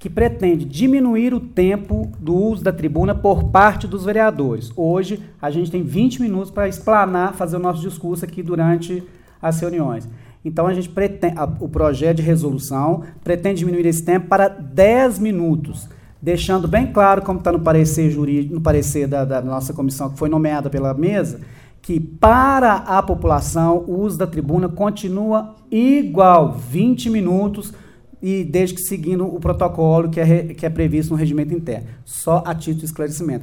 que pretende diminuir o tempo do uso da tribuna por parte dos vereadores. Hoje, a gente tem 20 minutos para explanar, fazer o nosso discurso aqui durante as reuniões. Então, a gente pretende, o projeto de resolução pretende diminuir esse tempo para 10 minutos, deixando bem claro, como está no parecer jurídico, no parecer da nossa comissão, que foi nomeada pela mesa, que para a população o uso da tribuna continua igual, 20 minutos, e desde que seguindo o protocolo que é previsto no regimento interno. Só a título de esclarecimento.